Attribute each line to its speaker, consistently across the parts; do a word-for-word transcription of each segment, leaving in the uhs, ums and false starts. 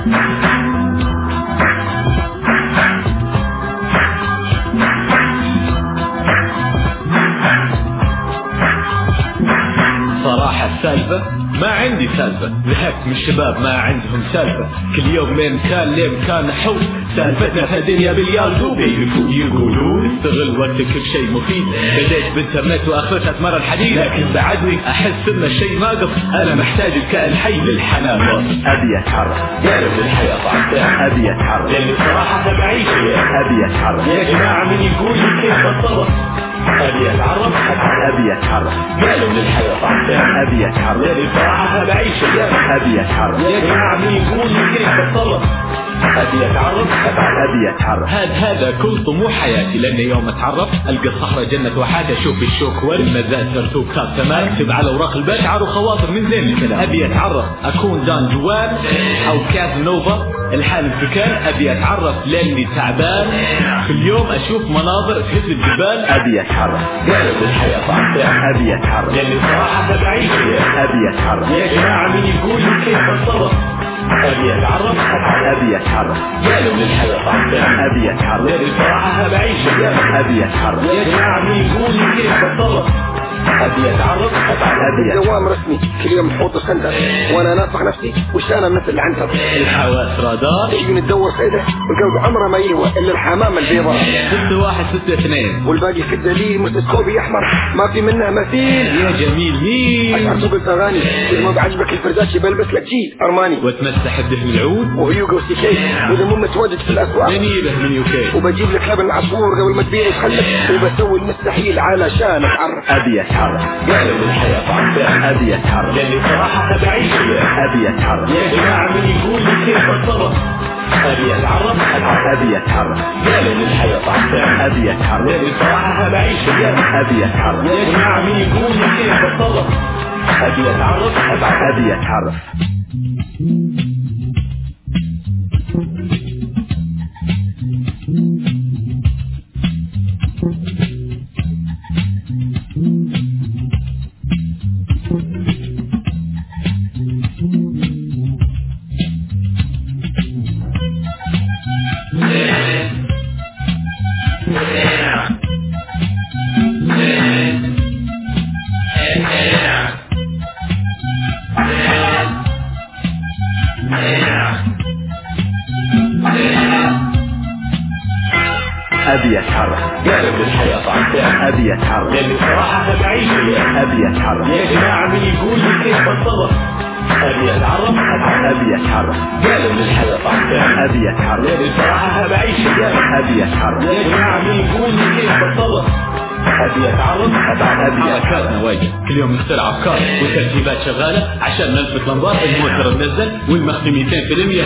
Speaker 1: صراحة السالفة ما عندي سالفة، ذهبت من الشباب ما عندهم سالفة، كل يوم من كان ليه مكان حول، سالفتنا في الدنيا باليال دوبي، يقولون استغل وقتك كل شيء مفيد، بديت بانترنت واخرتها تمر الحديد، لكن بعدني احس ان الشيء ناقص، انا محتاج الكائن حي للحنان،
Speaker 2: ابي اتحرك،
Speaker 1: قالوا للحياة طعمتها،
Speaker 2: ابي اتحرك،
Speaker 1: لاني صراحة بعيش
Speaker 2: ابي اتحرك،
Speaker 1: يا جماعة من يقول لي كيف اتصرف، ابي اتعرف،
Speaker 2: ابي اتحرك،
Speaker 1: قالوا للحياة طعمتها،
Speaker 2: ابي اتحرك،
Speaker 1: لاني صراحة بعيش
Speaker 2: ابي اتحرك،
Speaker 1: يا جماعة من يقول لي كيف اتصرف، ابي اتعرف،
Speaker 2: ابي اتحرك،
Speaker 1: هذا هذا كل طموح حياتي، لاني يوم اتعرف القى الصحراء جنة وحاجة، اشوف الشوك ورد مزاد ترتوب كاب تمام، اكتب على اوراق البشعر وخواطر من زين الكلام، ابي اتعرف اكون دان جوان او كازنوفا الحال الفكان، ابي اتعرف لاني تعبان في اليوم اشوف مناظر تهز الجبال،
Speaker 2: ابي اتحرك،
Speaker 1: قالوا للحياة طعمتها،
Speaker 2: ابي اتحرك،
Speaker 1: لاني صراحة بعيش
Speaker 2: ابي اتحرك،
Speaker 1: يا جماعة من يقول لي كيف اتصرف، ابي اتعرف،
Speaker 2: ابي اتحرك،
Speaker 1: قالوا للحياة طعمتها،
Speaker 2: ابي اتحرك،
Speaker 1: لاني صراحة بعيش
Speaker 2: ابي اتحرك،
Speaker 1: يا جماعة من يقول لي كيف اتصرف، ابي اتعرف،
Speaker 2: ابي
Speaker 3: دوام رسمي كل يوم حوط سندر، وانا نافخ نفسي وش انا مثل العنتر،
Speaker 1: الحواس رادار
Speaker 3: عيون تدور سيده والقلب عمره ما يروى الا الحمامه البيضاء،
Speaker 1: ستة واحد ستة اثنين
Speaker 3: والباقي في الدليل مستسكوبي احمر ما في منه مثيل،
Speaker 1: يا جميل مين
Speaker 3: اشعر سوق الاغاني اذا ما بعجبك الفرداشي بلبس لك جيل ارماني،
Speaker 1: وتمسح الدهن العود
Speaker 3: وهيوغو سيكي واذا مو متواجد في الاسواق
Speaker 1: نيله من يوكي،
Speaker 3: وبجيب لك لبن عصفور قبل ما تبيع وتخلف، وبسوي المستحيل علشان اتعرف،
Speaker 2: ابي اتحرك،
Speaker 1: قالوا للحياة طعمتها،
Speaker 2: ابي اتحرك،
Speaker 1: لاني صراحة بعيش
Speaker 2: ابي اتحرك،
Speaker 1: يا جماعة من يقول لي كيف اتصرف، ابي اتعرف،
Speaker 2: ابي اتحرك،
Speaker 1: قالوا للحياة طعمتها،
Speaker 2: ابي اتحرك،
Speaker 1: لاني صراحة بعيش
Speaker 2: ابي اتحرك،
Speaker 1: يا جماعة من يقول لي كيف اتصرف، ابي اتعرف،
Speaker 2: ابي اتحرك. ابي اتحرك،
Speaker 1: قالوا للحياة طعمتها،
Speaker 2: ابي اتحرك،
Speaker 1: لاني صراحة بعيش
Speaker 2: ابي اتحرك،
Speaker 1: يا جماعة من يقول لي كيف اتصرف، ابي اتعرف،
Speaker 2: ابي اتحرك،
Speaker 1: قالوا للحياة طعمتها،
Speaker 2: ابي اتحرك،
Speaker 1: لاني صراحة بعيش
Speaker 2: ابي اتحرك،
Speaker 1: يا جماعة من يقول لي كيف اتصرف، ابي اتعرف،
Speaker 2: ابي
Speaker 1: حركاتنا وايدة كل يوم نخترع افكار وترتيبات شغالة عشان نلفت الانظار، الموتر منزل والمخفي مئتين بالمية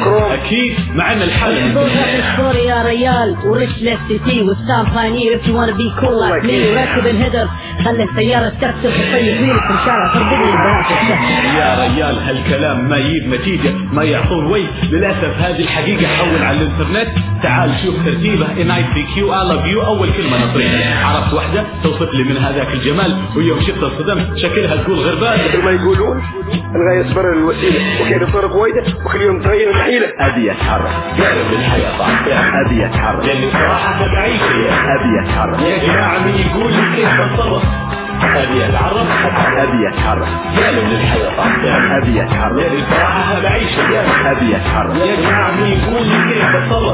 Speaker 1: اكيد مع ان الحالة
Speaker 4: سوري يا ريال ورش لك تي وستار باينير if you wanna be cool like me، وركب الهدر خلي السيارة تكسر وتطيب ميلك في الشارع فردني البنات الشهر،
Speaker 1: يا ريال هالكلام ما يجيب نتيجة ما يعطون وي، للأسف هذه الحقيقة حول على الانترنت، تعال شوف ترتيبه ان اي بي كيو I love you اول كلمة نطريها، عرفت واحدة توصف لي من هذاك الجمال ويوم شفت الصدم شكلها تقول غربان،
Speaker 3: مثل ما يقولون الغاية تبرر الوسيلة وكيف الطرق وايدة وكل يوم تغير الحيلة،
Speaker 2: ابي اتحرك،
Speaker 1: قالوا للحياة طعمتها،
Speaker 2: ابي اتحرك،
Speaker 1: لاني صراحة بعيش
Speaker 2: ابي اتحرك،
Speaker 1: يا جماعة من يقول لي كيف اتصرف، ابي اتعرف،
Speaker 2: ابي اتحرك،
Speaker 1: قالوا للحياة طعمتها،
Speaker 2: ابي اتحرك،
Speaker 1: لاني صراحة بعيش
Speaker 2: ابي اتحرك،
Speaker 1: يا جماعة من يقول لي كيف اتصرف،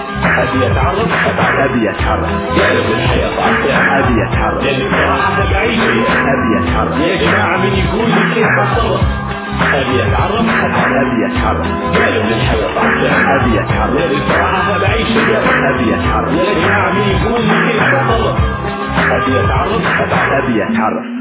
Speaker 1: ابي اتعرف،
Speaker 2: ابي اتحرك،
Speaker 1: قالوا للحياة طعمتها،
Speaker 2: ابي اتحرك،
Speaker 1: لاني صراحة بعيش
Speaker 2: ابي اتحرك،
Speaker 1: يا جماعة من يقول لي كيف اتصرف، ابي اتعرف،
Speaker 2: ابي اتحرك،
Speaker 1: قالوا للحياة طعمتها،
Speaker 2: ابي اتحرك،
Speaker 1: لاني صراحة بعيش
Speaker 2: ابي اتحرك،
Speaker 1: يا جماعة من يقول لي كيف اتصرف، ابي اتعرف،
Speaker 2: ابي اتحرك.